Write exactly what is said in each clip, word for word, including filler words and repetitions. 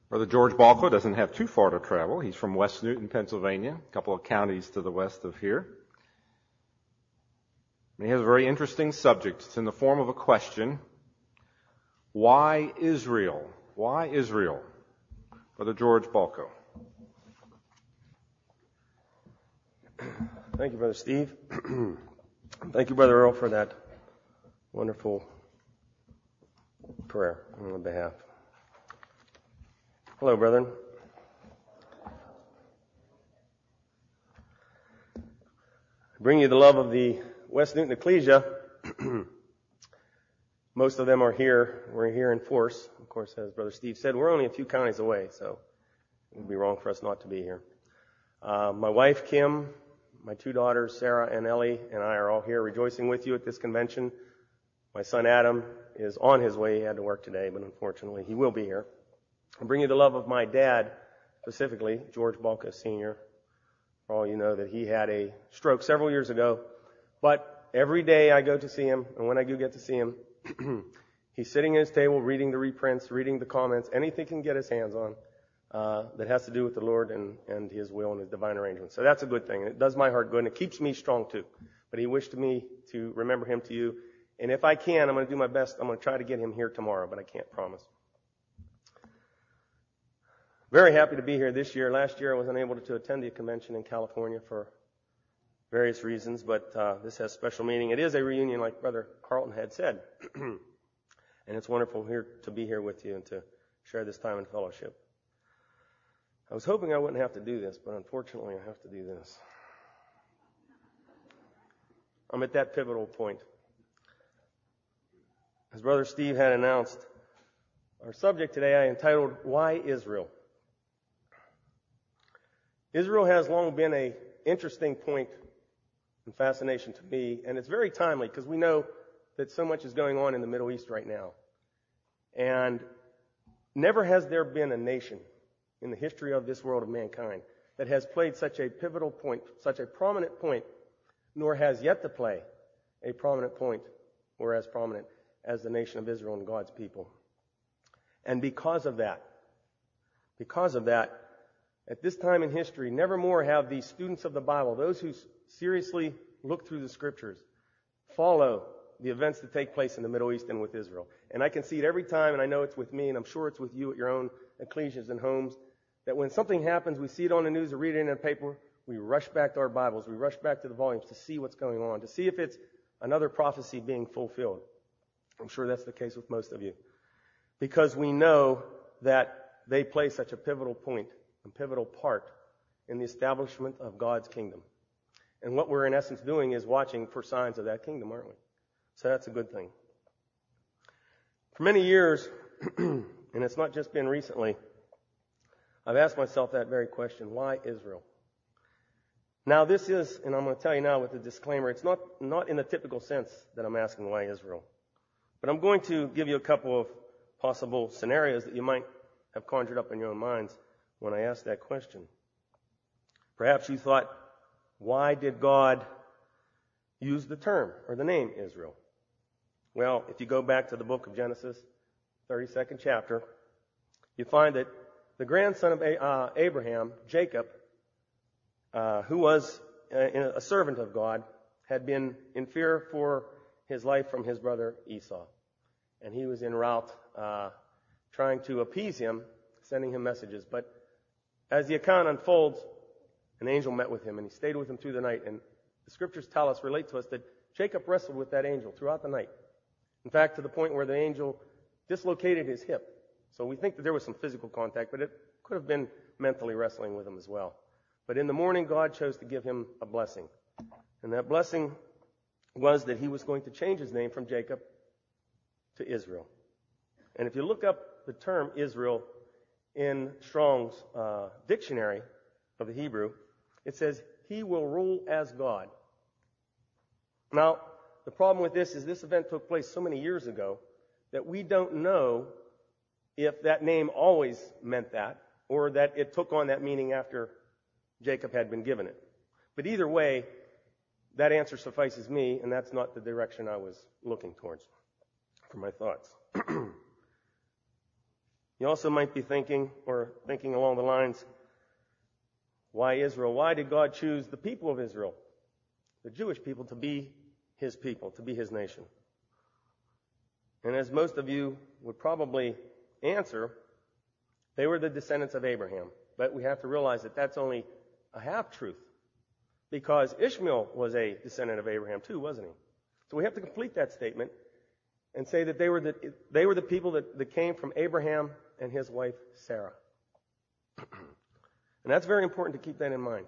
Brother George Balco doesn't have too far to travel. He's from West Newton, Pennsylvania, a couple of counties to the west of here. And he has a very interesting subject. It's in the form of a question. Why Israel? Why Israel? Brother George Balco. Thank you, Brother Steve. Thank you, Brother Earl, for that wonderful prayer on my behalf. Hello, brethren. I bring you the love of the West Newton Ecclesia. Most of them are here. We're here in force. Of course, as Brother Steve said, we're only a few counties away, so it would be wrong for us not to be here. Uh, my wife, Kim, my two daughters, Sarah and Ellie, and I are all here rejoicing with you at this convention. My son, Adam, is on his way. He had to work today, but unfortunately, he will be here. I bring you the love of my dad, specifically, George Balco Senior For all you know that he had a stroke several years ago. But every day I go to see him, and when I do get to see him, he's sitting at his table reading the reprints, reading the comments, anything he can get his hands on uh, that has to do with the Lord and, and His will and His divine arrangement. So that's a good thing, and it does my heart good, and it keeps me strong too. But he wished me to remember him to you. And if I can, I'm going to do my best. I'm going to try to get him here tomorrow, but I can't promise. Very happy to be here this year. Last year I was unable to attend the convention in California for various reasons, but uh, this has special meaning. It is a reunion, like Brother Carlton had said. And it's wonderful here to be here with you and to share this time in fellowship. I was hoping I wouldn't have to do this, but unfortunately I have to do this. I'm at that pivotal point. As Brother Steve had announced, our subject today I entitled, Why Israel? Israel has long been an interesting point and fascination to me, and it's very timely because we know that so much is going on in the Middle East right now. And never has there been a nation in the history of this world of mankind that has played such a pivotal point, such a prominent point, nor has yet to play a prominent point or as prominent as the nation of Israel and God's people. And because of that, because of that, at this time in history, never more have the students of the Bible, those who seriously look through the Scriptures, follow the events that take place in the Middle East and with Israel. And I can see it every time, and I know it's with me, and I'm sure it's with you at your own ecclesias and homes, that when something happens, we see it on the news or read it in a paper, we rush back to our Bibles, we rush back to the volumes to see what's going on, to see if it's another prophecy being fulfilled. I'm sure that's the case with most of you. Because we know that they play such a pivotal point, a pivotal part in the establishment of God's kingdom. And what we're in essence doing is watching for signs of that kingdom, aren't we? So that's a good thing. For many years, and it's not just been recently, I've asked myself that very question, why Israel? Now this is, and I'm going to tell you now with a disclaimer, it's not, not in the typical sense that I'm asking why Israel. But I'm going to give you a couple of possible scenarios that you might have conjured up in your own minds when I asked that question. Perhaps you thought, why did God use the term or the name Israel? Well, if you go back to the book of Genesis, thirty-second chapter, you find that the grandson of uh, Abraham, Jacob, uh, who was a, a servant of God, had been in fear for his life from his brother Esau. And he was en route uh, trying to appease him, sending him messages. But as the account unfolds, an angel met with him, and he stayed with him through the night. And the scriptures tell us, relate to us, that Jacob wrestled with that angel throughout the night. In fact, to the point where the angel dislocated his hip. So we think that there was some physical contact, but it could have been mentally wrestling with him as well. But in the morning, God chose to give him a blessing. And that blessing was that he was going to change his name from Jacob to Israel. And if you look up the term Israel in Strong's uh, dictionary of the Hebrew, it says, he will rule as God. Now, the problem with this is this event took place so many years ago that we don't know if that name always meant that or that it took on that meaning after Jacob had been given it. But either way, that answer suffices me, and that's not the direction I was looking towards for my thoughts. You also might be thinking, or thinking along the lines, why Israel? Why did God choose the people of Israel, the Jewish people, to be His people, to be His nation? And as most of you would probably answer, they were the descendants of Abraham. But we have to realize that that's only a half-truth, because Ishmael was a descendant of Abraham too, wasn't he? So we have to complete that statement and say that they were the, they were the people that, that came from Abraham and his wife Sarah. And that's very important to keep that in mind.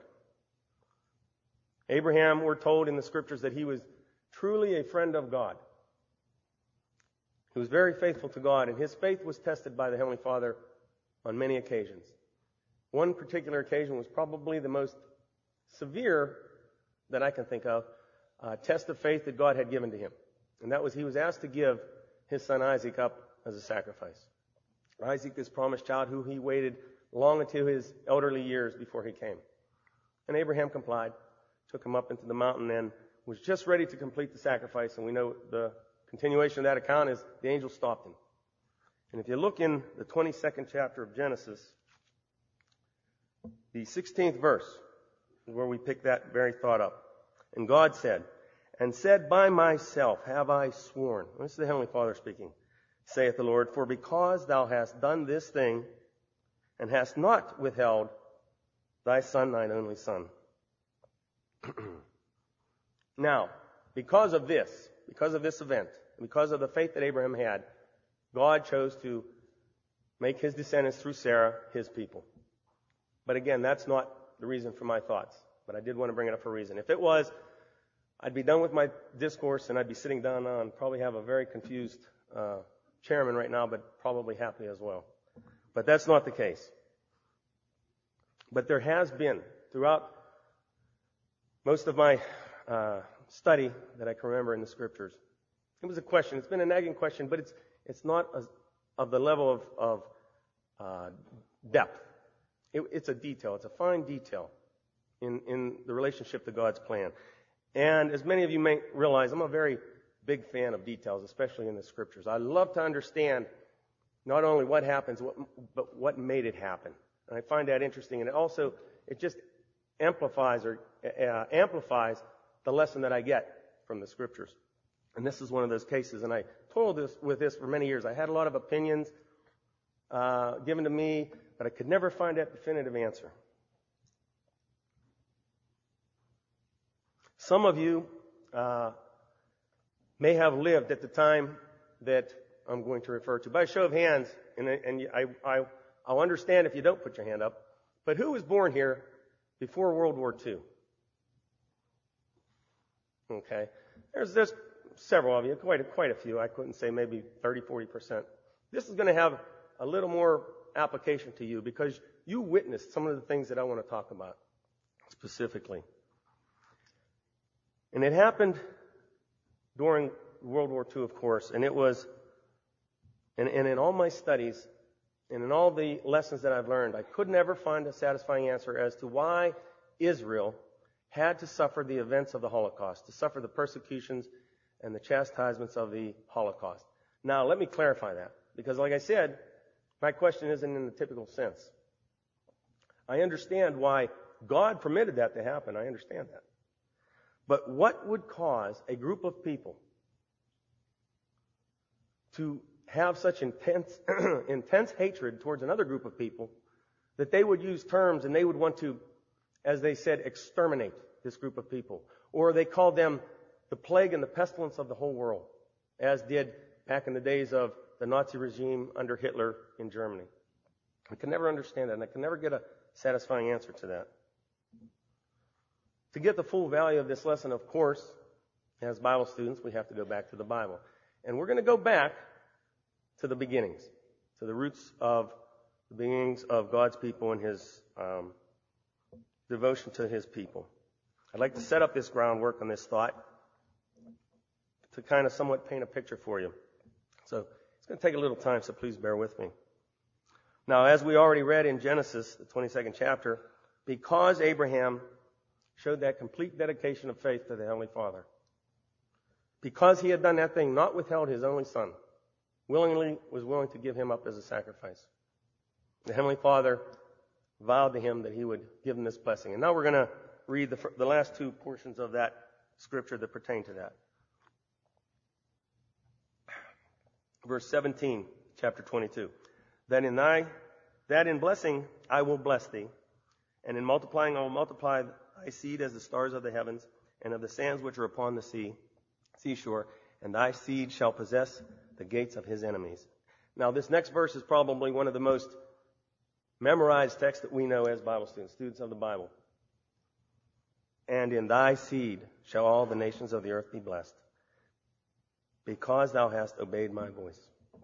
Abraham, we're told in the scriptures that he was truly a friend of God. He was very faithful to God, and his faith was tested by the Heavenly Father on many occasions. One particular occasion was probably the most severe that I can think of, uh, test of faith that God had given to him. And that was he was asked to give his son Isaac up as a sacrifice. Isaac, this promised child, who he waited long into his elderly years before he came. And Abraham complied, took him up into the mountain, and was just ready to complete the sacrifice. And we know the continuation of that account is the angel stopped him. And if you look in the twenty-second chapter of Genesis, the sixteenth verse is where we pick that very thought up. And God said, and said, by myself have I sworn. This is the Heavenly Father speaking. Saith the Lord, for because thou hast done this thing, and hast not withheld thy son, thine only son. Now, because of this, because of this event, because of the faith that Abraham had, God chose to make his descendants through Sarah his people. But again, that's not the reason for my thoughts. But I did want to bring it up for a reason. If it was, I'd be done with my discourse and I'd be sitting down now and probably have a very confused uh, chairman right now, but probably happy as well. But that's not the case. But there has been, throughout most of my uh, study that I can remember in the scriptures, it was a question. It's been a nagging question, but it's it's not a, of the level of, of uh, depth. It, it's a detail. It's a fine detail in, in the relationship to God's plan. And as many of you may realize, I'm a very big fan of details, especially in the scriptures. I love to understand not only what happens, but what made it happen. And I find that interesting. And it also, it just amplifies or uh, amplifies the lesson that I get from the scriptures. And this is one of those cases. And I toiled this, with this for many years. I had a lot of opinions uh, given to me, but I could never find that definitive answer. Some of you uh, may have lived at the time that I'm going to refer to. By a show of hands, and, and I, I, I'll understand if you don't put your hand up, but who was born here before World War Two? Okay. There's, there's several of you, quite a, quite a few. I couldn't say maybe thirty, forty percent. This is going to have a little more application to you because you witnessed some of the things that I want to talk about specifically. And it happened during World War Two, of course, and it was, and, and in all my studies, and in all the lessons that I've learned, I could never find a satisfying answer as to why Israel had to suffer the events of the Holocaust, to suffer the persecutions and the chastisements of the Holocaust. Now, let me clarify that, because like I said, my question isn't in the typical sense. I understand why God permitted that to happen. I understand that. But what would cause a group of people to have such intense, intense hatred towards another group of people that they would use terms and they would want to, as they said, exterminate this group of people? Or they called them the plague and the pestilence of the whole world, as did back in the days of the Nazi regime under Hitler in Germany. I can never understand that, and I can never get a satisfying answer to that. To get the full value of this lesson, of course, as Bible students, we have to go back to the Bible. And we're going to go back to the beginnings, to the roots of the beginnings of God's people and His um, devotion to His people. I'd like to set up this groundwork on this thought to kind of somewhat paint a picture for you. So it's going to take a little time, so please bear with me. Now, as we already read in Genesis, the twenty-second chapter, because Abraham showed that complete dedication of faith to the Heavenly Father, because he had done that thing, not withheld his only son, willingly was willing to give him up as a sacrifice. The Heavenly Father vowed to him that he would give him this blessing. And now we're going to read the, the last two portions of that scripture that pertain to that. Verse seventeen, chapter twenty-two. That in thy, that in blessing I will bless thee, and in multiplying I will multiply thy seed as the stars of the heavens, and of the sands which are upon the sea, seashore, and thy seed shall possess the gates of his enemies. Now this next verse is probably one of the most memorized texts that we know as Bible students, students of the Bible. And in thy seed shall all the nations of the earth be blessed, because thou hast obeyed my voice.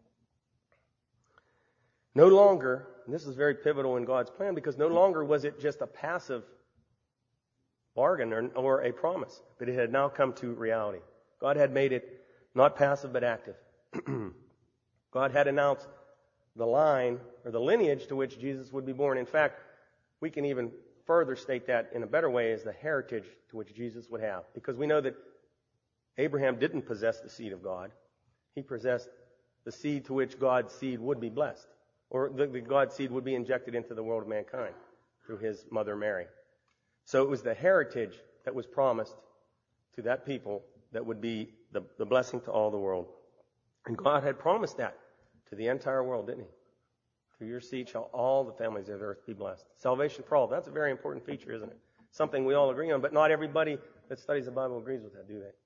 No longer, and this is very pivotal in God's plan, because no longer was it just a passive bargain or, or a promise, but it had now come to reality. God had made it not passive but active. God had announced the line or the lineage to which Jesus would be born. In fact, we can even further state that in a better way as the heritage to which Jesus would have. Because we know that Abraham didn't possess the seed of God. He possessed the seed to which God's seed would be blessed. Or the, the God's seed would be injected into the world of mankind through his mother Mary. So it was the heritage that was promised to that people that would be the, the blessing to all the world. And God had promised that to the entire world, didn't he? Through your seed shall all the families of the earth be blessed. Salvation for all. That's a very important feature, isn't it? Something we all agree on, but not everybody that studies the Bible agrees with that, do they?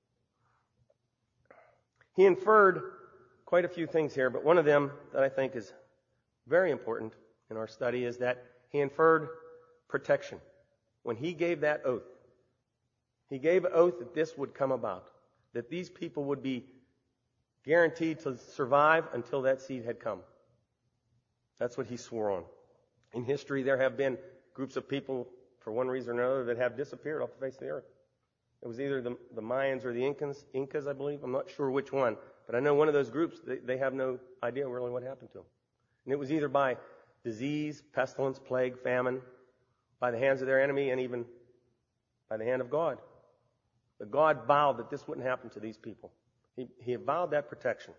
He inferred quite a few things here, but one of them that I think is very important in our study is that he inferred protection. When he gave that oath, he gave an oath that this would come about, that these people would be guaranteed to survive until that seed had come. That's what he swore on. In history, there have been groups of people, for one reason or another, that have disappeared off the face of the earth. It was either the, the Mayans or the Incas, Incas, I believe. I'm not sure which one. But I know one of those groups, they, they have no idea really what happened to them. And it was either by disease, pestilence, plague, famine, by the hands of their enemy, and even by the hand of God. But God vowed that this wouldn't happen to these people. He, he vowed that protection.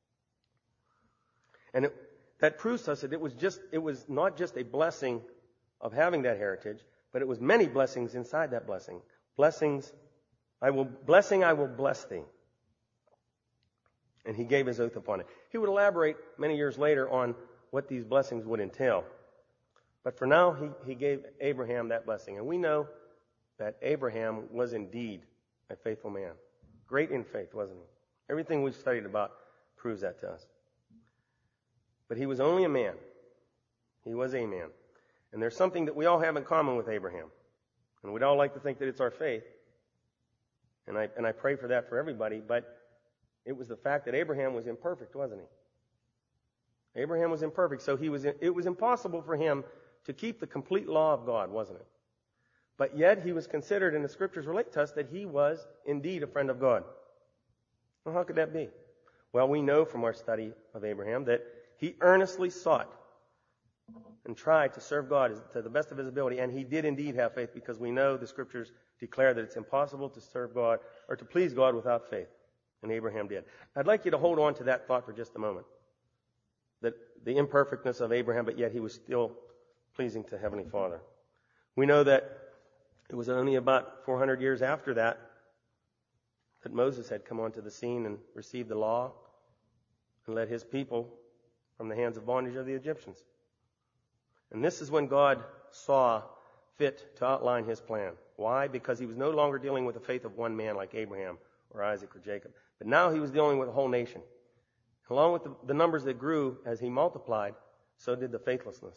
And it, that proves to us that it was just, it was not just a blessing of having that heritage, but it was many blessings inside that blessing. Blessings, I will, blessing I will bless thee. And he gave his oath upon it. He would elaborate many years later on what these blessings would entail. But for now, he, he gave Abraham that blessing. And we know that Abraham was indeed a faithful man. Great in faith, wasn't he? Everything we've studied about proves that to us. But he was only a man. He was a man. And there's something that we all have in common with Abraham. And we'd all like to think that it's our faith. And I, and I pray for that for everybody. But it was the fact that Abraham was imperfect, wasn't he? Abraham was imperfect. So he was, it was impossible for him to keep the complete law of God, wasn't it? But yet he was considered, and the scriptures relate to us, that he was indeed a friend of God. Well, how could that be? Well, we know from our study of Abraham that he earnestly sought and tried to serve God to the best of his ability, and he did indeed have faith, because we know the scriptures declare that it's impossible to serve God or to please God without faith. And Abraham did. I'd like you to hold on to that thought for just a moment. That the imperfectness of Abraham, but yet he was still pleasing to Heavenly Father. We know that it was only about four hundred years after that that Moses had come onto the scene and received the law and led his people from the hands of bondage of the Egyptians. And this is when God saw fit to outline his plan. Why? Because he was no longer dealing with the faith of one man like Abraham or Isaac or Jacob. But now he was dealing with a whole nation. Along with the, the numbers that grew as he multiplied, so did the faithlessness.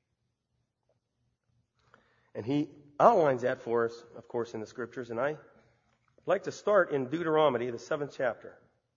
And he outlines that for us, of course, in the scriptures. And I'd like to start in Deuteronomy, the seventh chapter.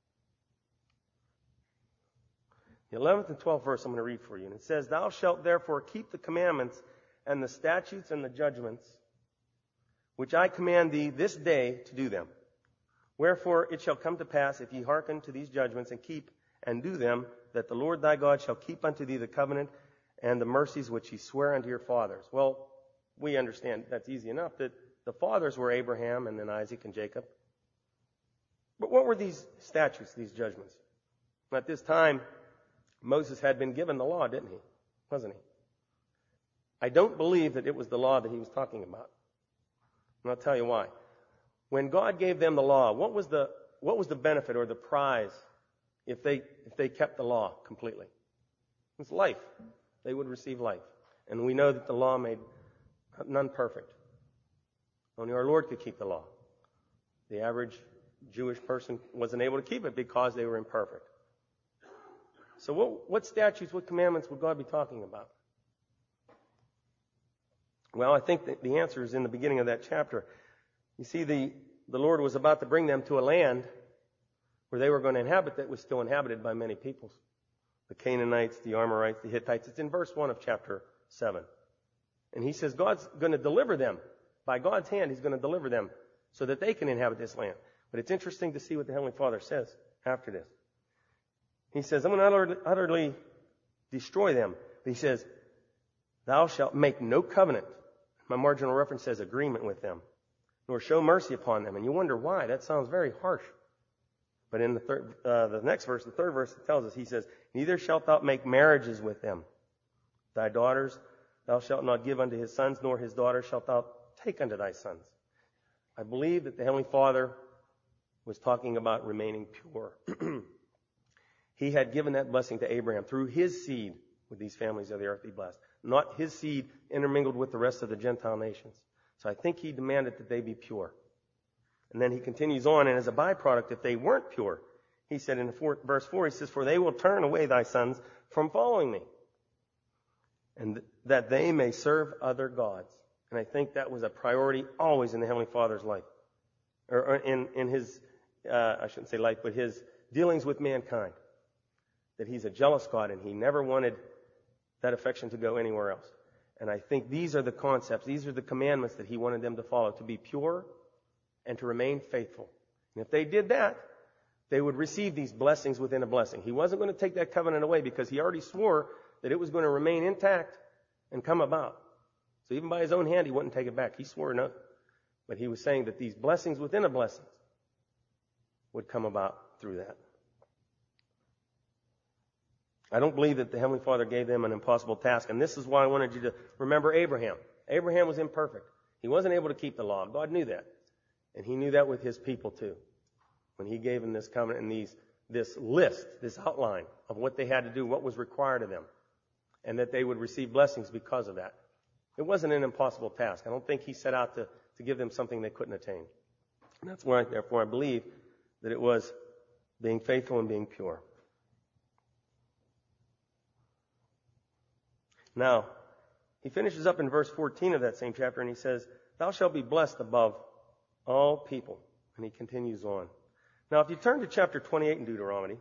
The eleventh and twelfth verse I'm going to read for you. And it says, Thou shalt therefore keep the commandments and the statutes and the judgments, which I command thee this day to do them. Wherefore it shall come to pass, if ye hearken to these judgments and keep and do them, that the Lord thy God shall keep unto thee the covenant and the mercies which he sware unto your fathers. Well, we understand that's easy enough, that the fathers were Abraham and then Isaac and Jacob. But what were these statutes, these judgments? At this time, Moses had been given the law, didn't he? Wasn't he? I don't believe that it was the law that he was talking about. And I'll tell you why. When God gave them the law, what was the what was the benefit or the prize if they if they kept the law completely? It's life. They would receive life. And we know that the law made none perfect. Only our Lord could keep the law. The average Jewish person wasn't able to keep it because they were imperfect. So what, what statutes, what commandments would God be talking about? Well, I think that the answer is in the beginning of that chapter. You see, the, the Lord was about to bring them to a land where they were going to inhabit that was still inhabited by many peoples. The Canaanites, the Amorites, the Hittites. It's in verse one of chapter seven. And he says God's going to deliver them. By God's hand, he's going to deliver them so that they can inhabit this land. But it's interesting to see what the Heavenly Father says after this. He says, I'm going to utterly, utterly destroy them. But he says, thou shalt make no covenant. My marginal reference says agreement with them, nor show mercy upon them. And you wonder why. That sounds very harsh. But in the third, uh, the next verse, the third verse, it tells us, he says, neither shalt thou make marriages with them. Thy daughters thou shalt not give unto his sons, nor his daughters shalt thou take unto thy sons. I believe that the Heavenly Father was talking about remaining pure. He had given that blessing to Abraham. Through his seed would these families of the earth be blessed. Not his seed intermingled with the rest of the Gentile nations. So I think he demanded that they be pure. And then he continues on, and as a byproduct, if they weren't pure, he said in four, verse four, he says, for they will turn away thy sons from following me, and th- that they may serve other gods. And I think that was a priority always in the Heavenly Father's life. Or, or in, in his, uh, I shouldn't say life, but his dealings with mankind. That he's a jealous God, and he never wanted that affection to go anywhere else. And I think these are the concepts, these are the commandments that he wanted them to follow, to be pure and to remain faithful. And if they did that, they would receive these blessings within a blessing. He wasn't going to take that covenant away because he already swore that it was going to remain intact and come about. So even by his own hand, he wouldn't take it back. He swore no. But he was saying that these blessings within a blessing would come about through that. I don't believe that the Heavenly Father gave them an impossible task. And this is why I wanted you to remember Abraham. Abraham was imperfect. He wasn't able to keep the law. God knew that. And he knew that with his people too. When he gave them this covenant and these, this list, this outline of what they had to do, what was required of them. And that they would receive blessings because of that. It wasn't an impossible task. I don't think he set out to, to give them something they couldn't attain. And that's why, therefore, I believe that it was being faithful and being pure. Now, he finishes up in verse fourteen of that same chapter, and he says, thou shalt be blessed above all people. And he continues on. Now, if you turn to chapter twenty-eight in Deuteronomy,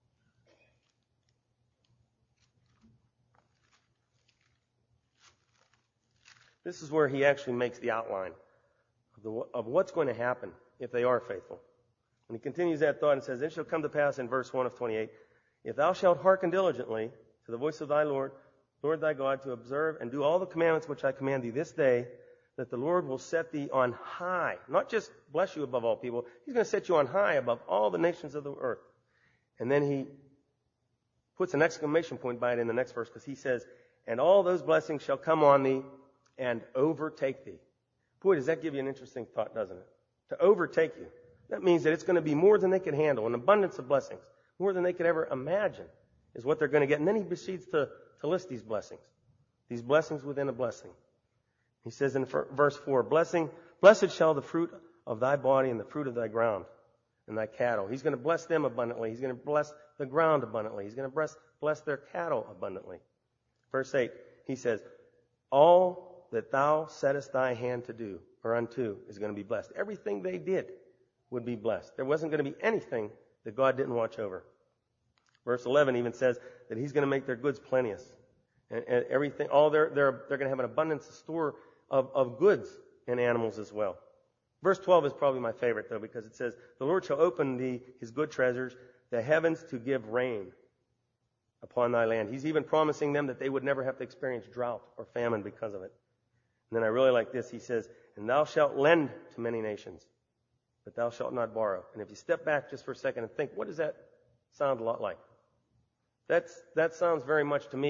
this is where he actually makes the outline of, the, of what's going to happen if they are faithful. And he continues that thought and says, it shall come to pass in verse one of twenty-eight, if thou shalt hearken diligently to the voice of thy Lord, Lord thy God, to observe and do all the commandments which I command thee this day, that the Lord will set thee on high. Not just bless you above all people. He's going to set you on high above all the nations of the earth. And then he puts an exclamation point by it in the next verse because he says, and all those blessings shall come on thee and overtake thee. Boy, does that give you an interesting thought, doesn't it? To overtake you. That means that it's going to be more than they could handle, an abundance of blessings. More than they could ever imagine is what they're going to get. And then he proceeds to to list these blessings. These blessings within a blessing. He says in verse four, blessing, blessed shall the fruit of thy body and the fruit of thy ground and thy cattle. He's going to bless them abundantly. He's going to bless the ground abundantly. He's going to bless, bless their cattle abundantly. Verse eight, he says, all that thou settest thy hand to do or unto is going to be blessed. Everything they did would be blessed. There wasn't going to be anything that God didn't watch over. Verse eleven even says that he's going to make their goods plenteous. And, and everything, all their, they're, they're going to have an abundance of store of, of goods and animals as well. Verse twelve is probably my favorite though, because it says, the Lord shall open thee his good treasures, the heavens to give rain upon thy land. He's even promising them that they would never have to experience drought or famine because of it. And then I really like this. He says, and thou shalt lend to many nations, but thou shalt not borrow. And if you step back just for a second and think, what does that sound a lot like? That's, that sounds very much to me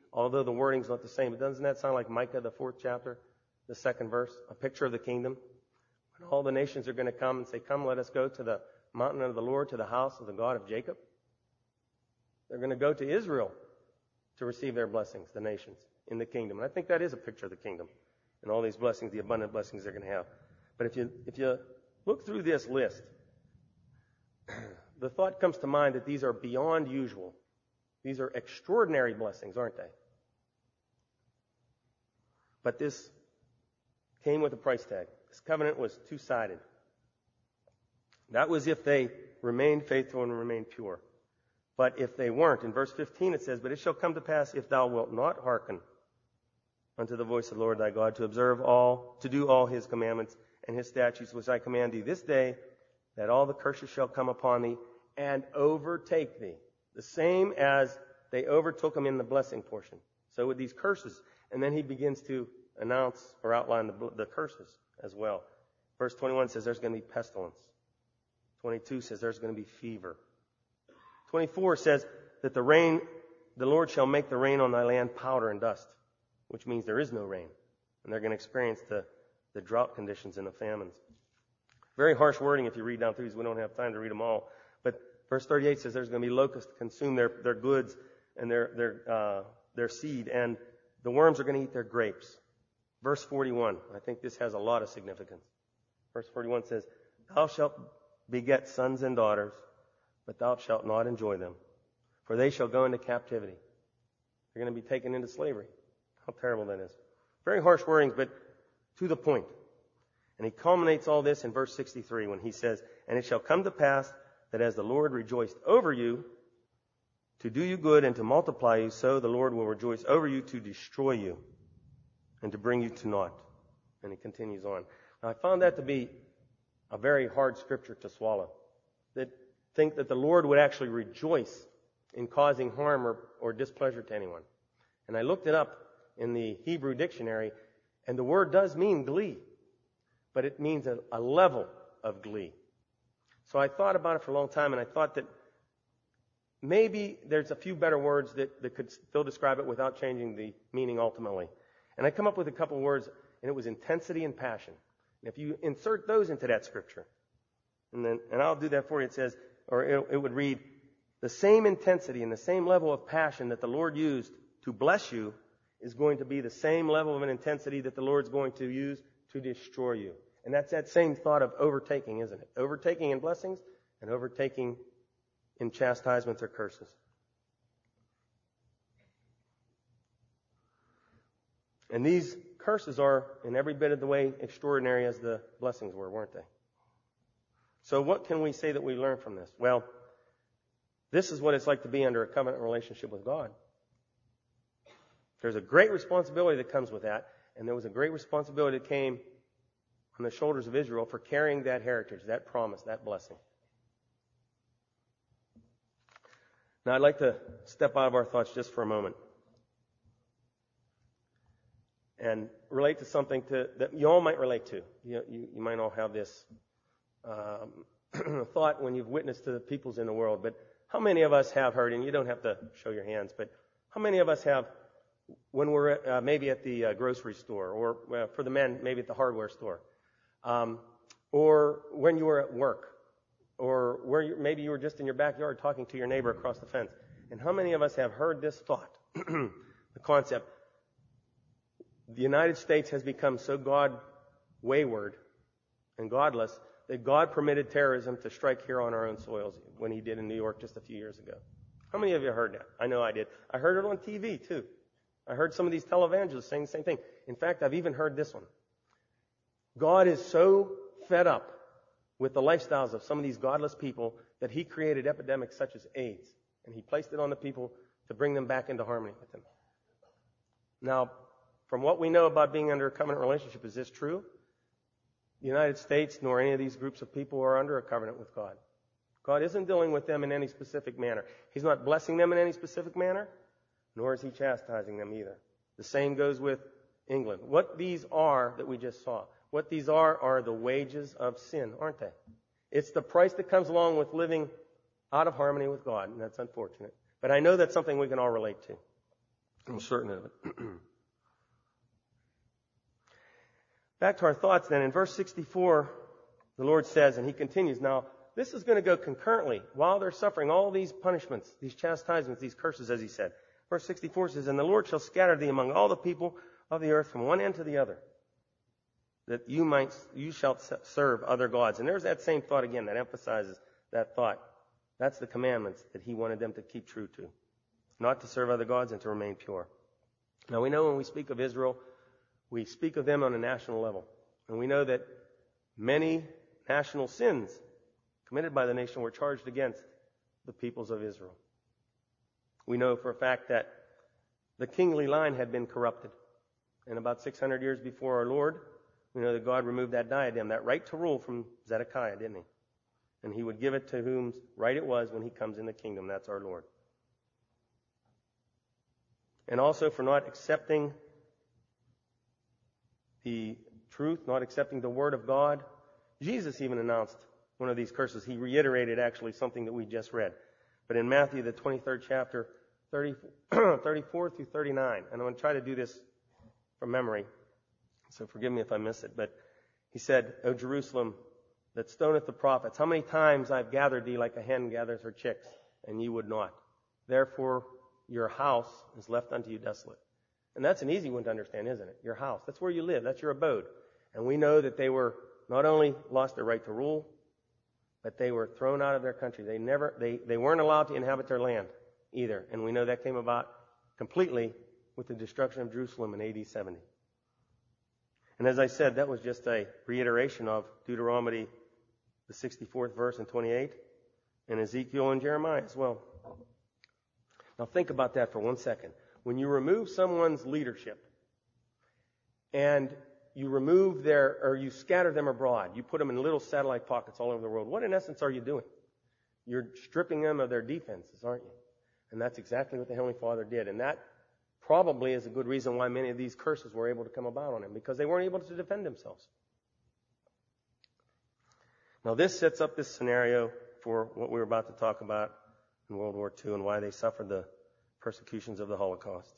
although the wording's not the same. But doesn't that sound like Micah, the fourth chapter, the second verse, a picture of the kingdom? When all the nations are going to come and say, come, let us go to the mountain of the Lord, to the house of the God of Jacob. They're going to go to Israel to receive their blessings, the nations, in the kingdom. And I think that is a picture of the kingdom and all these blessings, the abundant blessings they're going to have. But if you, if you look through this list, the thought comes to mind that these are beyond usual. These are extraordinary blessings, aren't they? But this came with a price tag. This covenant was two-sided. That was if they remained faithful and remained pure. But if they weren't, in verse fifteen it says, but it shall come to pass if thou wilt not hearken unto the voice of the Lord thy God, to observe all, to do all his commandments and his statutes which I command thee this day, that all the curses shall come upon thee and overtake thee. The same as they overtook him in the blessing portion. So with these curses, and then he begins to announce or outline the, the curses as well. Verse twenty-one says there's going to be pestilence. twenty-two says there's going to be fever. twenty-four says that the rain, the Lord shall make the rain on thy land powder and dust, which means there is no rain. And they're going to experience the, the drought conditions and the famines. Very harsh wording if you read down through these. We don't have time to read them all. But verse thirty-eight says there's going to be locusts to consume their, their goods and their, their, uh, their seed, and the worms are going to eat their grapes. Verse forty-one, I think this has a lot of significance. Verse forty-one says, thou shalt beget sons and daughters, but thou shalt not enjoy them, for they shall go into captivity. They're going to be taken into slavery. How terrible that is. Very harsh wordings, but to the point. And he culminates all this in verse sixty-three when he says, and it shall come to pass that as the Lord rejoiced over you to do you good and to multiply you, so the Lord will rejoice over you to destroy you and to bring you to naught. And he continues on. Now, I found that to be a very hard scripture to swallow. That think that the Lord would actually rejoice in causing harm or, or displeasure to anyone. And I looked it up in the Hebrew dictionary, and the word does mean glee, but it means a, a level of glee. So I thought about it for a long time, and I thought that maybe there's a few better words that, that could still describe it without changing the meaning ultimately. And I come up with a couple words, and it was intensity and passion. And if you insert those into that scripture, and then, and I'll do that for you, it says, or it, it would read, the same intensity and the same level of passion that the Lord used to bless you is going to be the same level of an intensity that the Lord's going to use to destroy you. And that's that same thought of overtaking, isn't it? Overtaking in blessings and overtaking in chastisements or curses. And these curses are in every bit of the way extraordinary as the blessings were, weren't they? So what can we say that we learn from this? Well, this is what it's like to be under a covenant relationship with God. There's a great responsibility that comes with that, and there was a great responsibility that came on the shoulders of Israel for carrying that heritage, that promise, that blessing. Now, I'd like to step out of our thoughts just for a moment and relate to something to, that you all might relate to. You, you, you might all have this um, thought when you've witnessed to the peoples in the world, but how many of us have heard, and you don't have to show your hands, but how many of us have, when we're at, uh, maybe at the uh, grocery store, or uh, for the men, maybe at the hardware store, um, or when you were at work, or where you, maybe you were just in your backyard talking to your neighbor across the fence, and how many of us have heard this thought, the concept, the United States has become so God wayward and godless that God permitted terrorism to strike here on our own soils when he did in New York just a few years ago. How many of you heard that? I know I did. I heard it on T V too. I heard some of these televangelists saying the same thing. In fact, I've even heard this one. God is so fed up with the lifestyles of some of these godless people that he created epidemics such as AIDS, and he placed it on the people to bring them back into harmony with him. Now, from what we know about being under a covenant relationship, is this true? The United States nor any of these groups of people are under a covenant with God. God isn't dealing with them in any specific manner. He's not blessing them in any specific manner, nor is he chastising them either. The same goes with England. What these are that we just saw, what these are are the wages of sin, aren't they? It's the price that comes along with living out of harmony with God, and that's unfortunate. But I know that's something we can all relate to. I'm certain of it. Back to our thoughts then. In verse sixty-four, the Lord says, and he continues, now, this is going to go concurrently while they're suffering all these punishments, these chastisements, these curses, as he said. Verse sixty-four says, and the Lord shall scatter thee among all the people of the earth from one end to the other, that you might, you shalt serve other gods. And there's that same thought again that emphasizes that thought. That's the commandments that he wanted them to keep true to. Not to serve other gods and to remain pure. Now we know when we speak of Israel, we speak of them on a national level. And we know that many national sins committed by the nation were charged against the peoples of Israel. We know for a fact that the kingly line had been corrupted. And about six hundred years before our Lord, we know that God removed that diadem, that right to rule from Zedekiah, didn't he? And he would give it to whom's right it was when he comes in the kingdom. That's our Lord. And also for not accepting the truth, not accepting the word of God. Jesus even announced one of these curses. He reiterated actually something that we just read. But in Matthew, the twenty-third chapter, thirty, thirty-four through thirty-nine, and I'm going to try to do this from memory, so forgive me if I miss it, but he said, O Jerusalem, that stoneth the prophets, how many times I've gathered thee like a hen gathers her chicks, and ye would not. Therefore, your house is left unto you desolate. And that's an easy one to understand, isn't it? Your house. That's where you live. That's your abode. And we know that they were not only lost their right to rule, but they were thrown out of their country. They never, they, they weren't allowed to inhabit their land either. And we know that came about completely with the destruction of Jerusalem in A D seventy. And as I said, that was just a reiteration of Deuteronomy, the sixty-fourth verse and twenty-eight, and Ezekiel and Jeremiah as well. Now think about that for one second. When you remove someone's leadership and you remove their, or you scatter them abroad, you put them in little satellite pockets all over the world, what in essence are you doing? You're stripping them of their defenses, aren't you? And that's exactly what the Heavenly Father did. And that probably is a good reason why many of these curses were able to come about on him, because they weren't able to defend themselves. Now this sets up this scenario for what we're about to talk about in World War Two and why they suffered the persecutions of the Holocaust.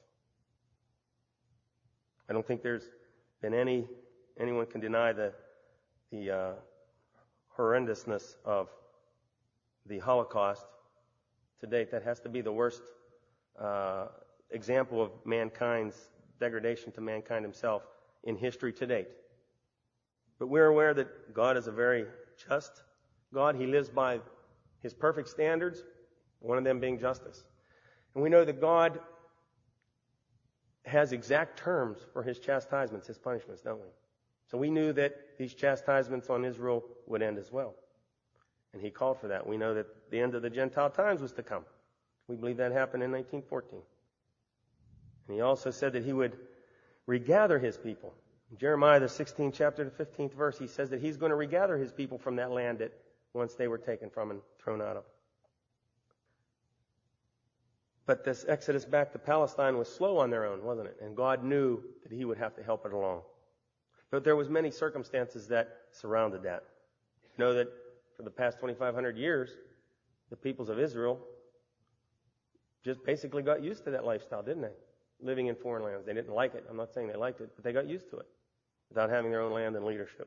I don't think there's been any, anyone can deny the, the uh, horrendousness of the Holocaust to date. That has to be the worst uh, example of mankind's degradation to mankind himself in history to date. But we're aware that God is a very just God. He lives by his perfect standards, one of them being justice. And we know that God has exact terms for his chastisements, his punishments, don't we? So we knew that these chastisements on Israel would end as well. And he called for that. We know that the end of the Gentile times was to come. We believe that happened in nineteen fourteen. And he also said that he would regather his people. In Jeremiah, the sixteenth chapter, the fifteenth verse, he says that he's going to regather his people from that land that once they were taken from and thrown out of. But this exodus back to Palestine was slow on their own, wasn't it? And God knew that he would have to help it along. But there was many circumstances that surrounded that. You know that for the past twenty-five hundred years, the peoples of Israel just basically got used to that lifestyle, didn't they? Living in foreign lands. They didn't like it. I'm not saying they liked it, but they got used to it without having their own land and leadership.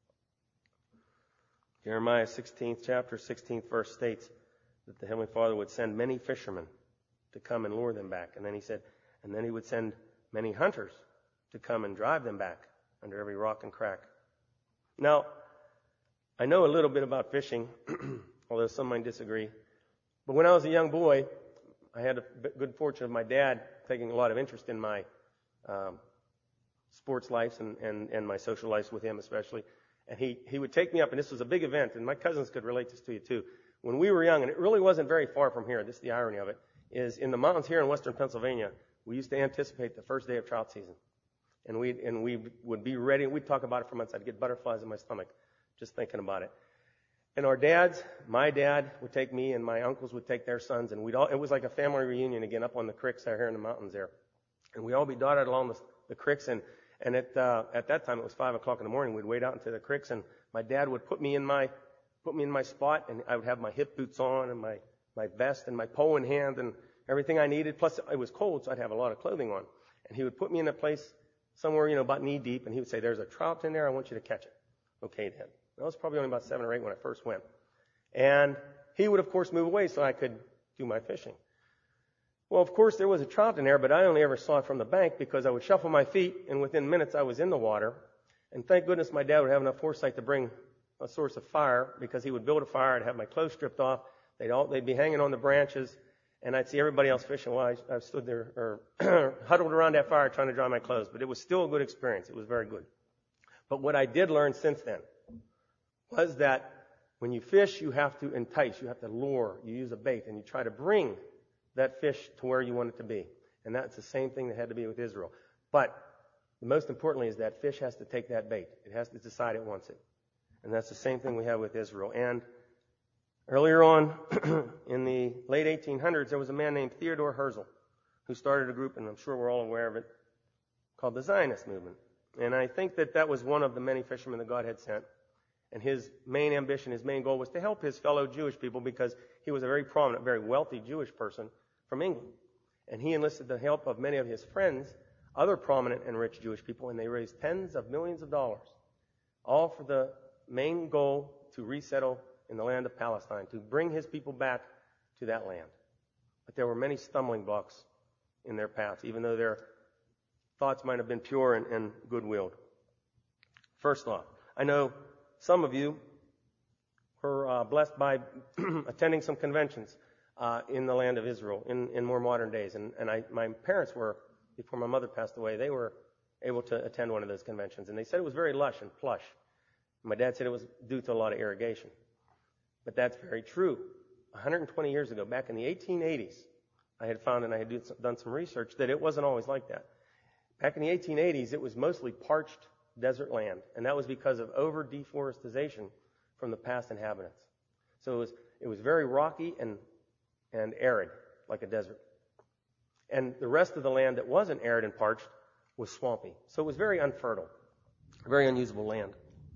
Jeremiah sixteenth chapter, sixteenth verse states that the Heavenly Father would send many fishermen to come and lure them back. And then he said, and then he would send many hunters to come and drive them back under every rock and crack. Now, I know a little bit about fishing, although some might disagree. But when I was a young boy, I had the good fortune of my dad taking a lot of interest in my um, sports lives and, and, and my social lives with him especially. And he, he would take me up, and this was a big event, and my cousins could relate this to you too. When we were young, and it really wasn't very far from here, this is the irony of it, is in the mountains here in western Pennsylvania, we used to anticipate the first day of trout season. And we and we would be ready. We'd talk about it for months. I'd get butterflies in my stomach just thinking about it. And our dads, my dad would take me, and my uncles would take their sons, and we'd all, it was like a family reunion again up on the creeks out here in the mountains there. And we'd all be dotted along the, the creeks, and, and at, uh, at that time it was five o'clock in the morning. We'd wade out into the creeks, and my dad would put me in my, put me in my spot, and I would have my hip boots on and my, my vest and my pole in hand, and, everything I needed. Plus, it was cold, so I'd have a lot of clothing on. And he would put me in a place somewhere, you know, about knee deep, and he would say, there's a trout in there. I want you to catch it. Okay, Dad. I was probably only about seven or eight when I first went. And he would, of course, move away so I could do my fishing. Well, of course, there was a trout in there, but I only ever saw it from the bank because I would shuffle my feet, and within minutes I was in the water. And thank goodness my dad would have enough foresight to bring a source of fire, because he would build a fire. I'd have my clothes stripped off. They'd all they'd be hanging on the branches, and I'd see everybody else fishing while I, I stood there or huddled around that fire trying to dry my clothes. But it was still a good experience. It was very good. But what I did learn since then was that when you fish, you have to entice, you have to lure, you use a bait, and you try to bring that fish to where you want it to be. And that's the same thing that had to be with Israel. But most importantly is that fish has to take that bait. It has to decide it wants it. And that's the same thing we have with Israel. And earlier on, in the late eighteen hundreds, there was a man named Theodore Herzl who started a group, and I'm sure we're all aware of it, called the Zionist movement. And I think that that was one of the many fishermen that God had sent. And his main ambition, his main goal was to help his fellow Jewish people, because he was a very prominent, very wealthy Jewish person from England. And he enlisted the help of many of his friends, other prominent and rich Jewish people, and they raised tens of millions of dollars, all for the main goal to resettle in the land of Palestine, to bring his people back to that land. But there were many stumbling blocks in their paths, even though their thoughts might have been pure and, and good-willed. First off, I know some of you were uh, blessed by attending some conventions uh, in the land of Israel in, in more modern days. And, and I, my parents were, before my mother passed away, they were able to attend one of those conventions. And they said it was very lush and plush. My dad said it was due to a lot of irrigation. But that's very true. one hundred twenty years ago, back in the eighteen eighties, I had found, and I had done some research, that it wasn't always like that. Back in the eighteen eighties, it was mostly parched desert land, and that was because of over-deforestation from the past inhabitants. So it was it was very rocky and and arid, like a desert. And the rest of the land that wasn't arid and parched was swampy. So it was very unfertile, very unusable land.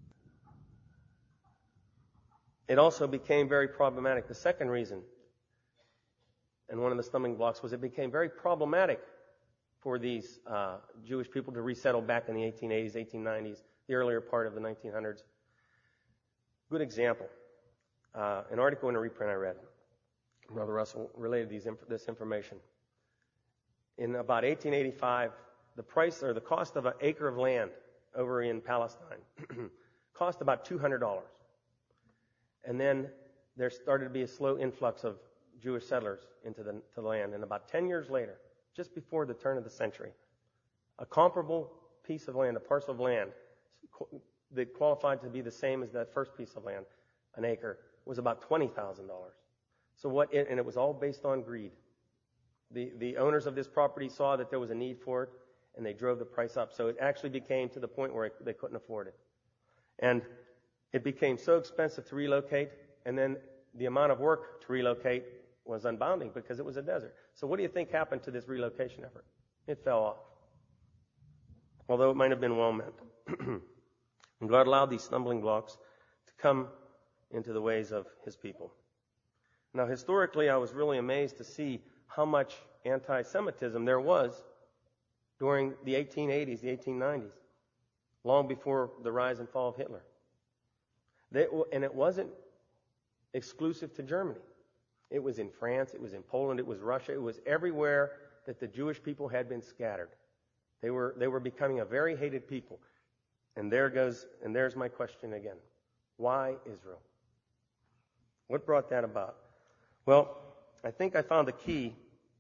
It also became very problematic. The second reason, and one of the stumbling blocks, was it became very problematic for these uh, Jewish people to resettle back in the eighteen eighties, eighteen nineties, the earlier part of the nineteen hundreds. Good example. Uh, an article in a reprint I read. Brother Russell related these, this information. In about eighteen eighty-five, the price or the cost of an acre of land over in Palestine cost about two hundred dollars. And then there started to be a slow influx of Jewish settlers into the, to the land. And about ten years later, just before the turn of the century, a comparable piece of land, a parcel of land that qualified to be the same as that first piece of land, an acre, was about twenty thousand dollars. So what? It, and it was all based on greed. The the owners of this property saw that there was a need for it, and they drove the price up. So it actually became to the point where it, they couldn't afford it, and it became so expensive to relocate, and then the amount of work to relocate was unbounding because it was a desert. So what do you think happened to this relocation effort? It fell off, although it might have been well meant. And God allowed these stumbling blocks to come into the ways of his people. Now, historically, I was really amazed to see how much anti-Semitism there was during the eighteen eighties, the eighteen nineties, long before the rise and fall of Hitler. They, and it wasn't exclusive to Germany. It was in France, it was in Poland, it was Russia, it was everywhere that the Jewish people had been scattered. They were they were becoming a very hated people. And there goes, and there's my question again. Why Israel? What brought that about? Well, I think I found the key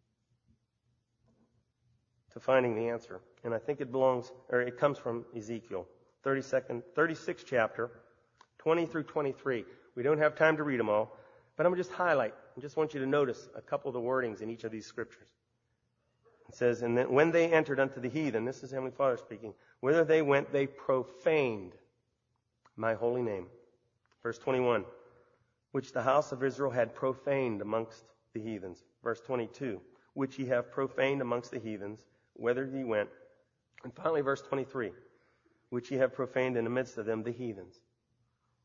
to finding the answer. And I think it belongs, or it comes from Ezekiel, thirty-second, thirty-sixth chapter, twenty through twenty-three. We don't have time to read them all, but I'm going to just highlight. I just want you to notice a couple of the wordings in each of these scriptures. It says, and then when they entered unto the heathen, this is Heavenly Father speaking, whither they went, they profaned my holy name. Verse twenty-one, which the house of Israel had profaned amongst the heathens. Verse twenty-two, which ye have profaned amongst the heathens, whither ye went. And finally, verse twenty-three, which ye have profaned in the midst of them, the heathens.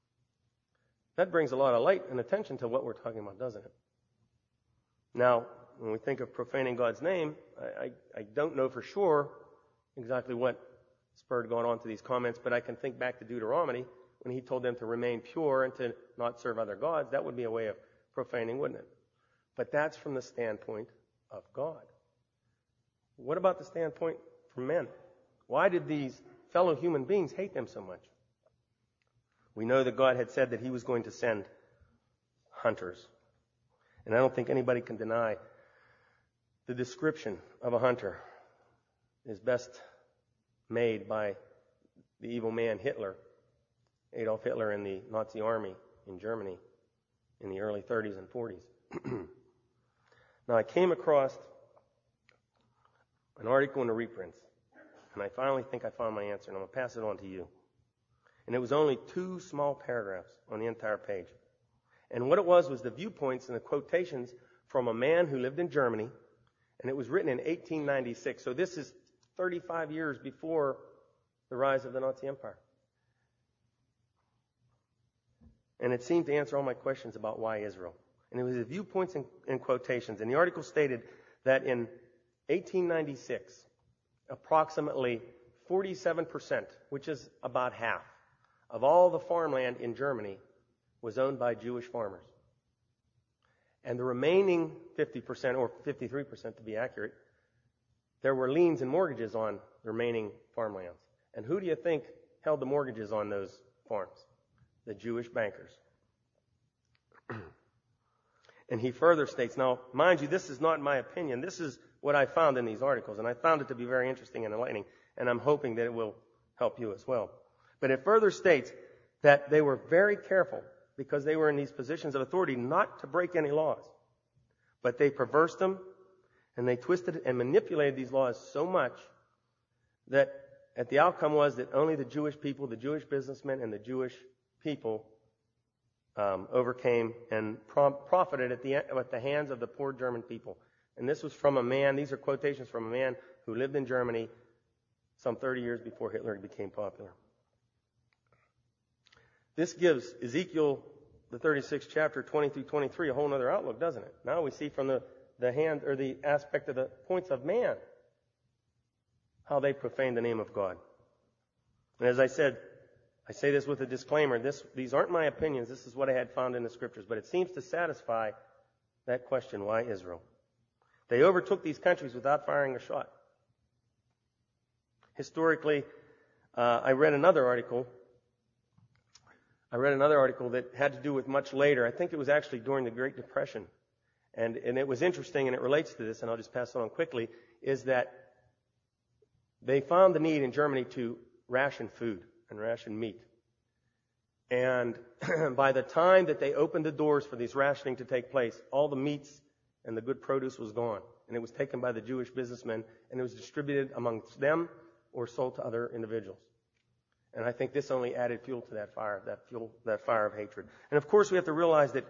That brings a lot of light and attention to what we're talking about, doesn't it? Now, when we think of profaning God's name, I, I, I don't know for sure exactly what spurred God on to these comments, but I can think back to Deuteronomy when he told them to remain pure and to not serve other gods. That would be a way of profaning, wouldn't it? But that's from the standpoint of God. What about the standpoint from men? Why did these fellow human beings hate them so much? We know that God had said that he was going to send hunters. And I don't think anybody can deny the description of a hunter is best made by the evil man Hitler, Adolf Hitler, in the Nazi army in Germany in the early thirties and forties. Now, I came across an article in the reprints, and I finally think I found my answer, and I'm going to pass it on to you. And it was only two small paragraphs on the entire page. And what it was was the viewpoints and the quotations from a man who lived in Germany, and it was written in eighteen ninety-six. So this is thirty-five years before the rise of the Nazi Empire. And it seemed to answer all my questions about why Israel. And it was the viewpoints and, and quotations. And the article stated that in eighteen ninety-six, approximately forty-seven percent, which is about half, of all the farmland in Germany was owned by Jewish farmers. And the remaining fifty percent, or fifty-three percent to be accurate, there were liens and mortgages on the remaining farmlands. And who do you think held the mortgages on those farms? The Jewish bankers. And he further states, now, mind you, this is not my opinion. This is what I found in these articles, and I found it to be very interesting and enlightening, and I'm hoping that it will help you as well. But it further states that they were very careful, because they were in these positions of authority, not to break any laws. But they perversed them, and they twisted and manipulated these laws so much that at the outcome was that only the Jewish people, the Jewish businessmen, and the Jewish people um, overcame and prom- profited at the, at the hands of the poor German people. And this was from a man, these are quotations from a man who lived in Germany some thirty years before Hitler became popular. This gives Ezekiel, the thirty-sixth chapter, twenty through twenty-three, a whole other outlook, doesn't it? Now we see from the, the hand, or the aspect of the points of man, how they profane the name of God. And as I said, I say this with a disclaimer. This, these aren't my opinions. This is what I had found in the scriptures. But it seems to satisfy that question, why Israel? They overtook these countries without firing a shot. Historically, uh, I read another article. I read another article that had to do with much later. I think it was actually during the Great Depression. And, and it was interesting, and it relates to this, and I'll just pass it on quickly, is that they found the need in Germany to ration food and ration meat. And by the time that they opened the doors for this rationing to take place, all the meats and the good produce was gone. And it was taken by the Jewish businessmen, and it was distributed amongst them or sold to other individuals. And I think this only added fuel to that fire, that fuel, that fire of hatred. And of course, we have to realize that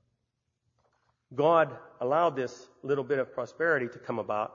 God allowed this little bit of prosperity to come about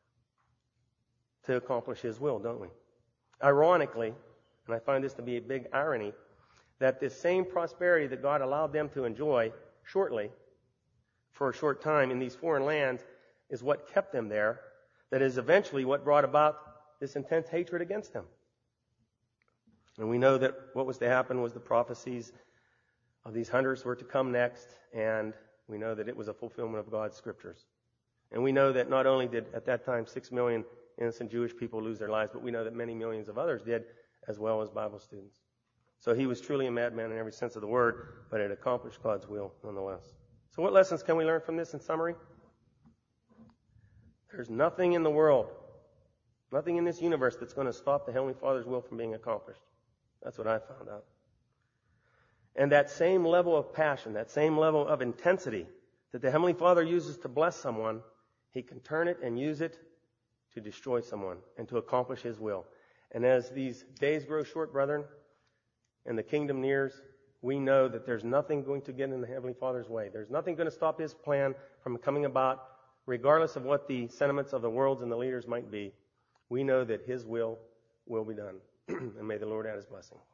to accomplish His will, don't we? Ironically, and I find this to be a big irony, that this same prosperity that God allowed them to enjoy shortly, for a short time in these foreign lands, is what kept them there. That is eventually what brought about this intense hatred against them. And we know that what was to happen was the prophecies of these hunters were to come next, and we know that it was a fulfillment of God's scriptures. And we know that not only did, at that time, six million innocent Jewish people lose their lives, but we know that many millions of others did, as well as Bible students. So he was truly a madman in every sense of the word, but it accomplished God's will nonetheless. So what lessons can we learn from this in summary? There's nothing in the world, nothing in this universe that's going to stop the Heavenly Father's will from being accomplished. That's what I found out. And that same level of passion, that same level of intensity that the Heavenly Father uses to bless someone, He can turn it and use it to destroy someone and to accomplish His will. And as these days grow short, brethren, and the kingdom nears, we know that there's nothing going to get in the Heavenly Father's way. There's nothing going to stop His plan from coming about, regardless of what the sentiments of the worlds and the leaders might be. We know that His will will be done. And may the Lord add His blessing.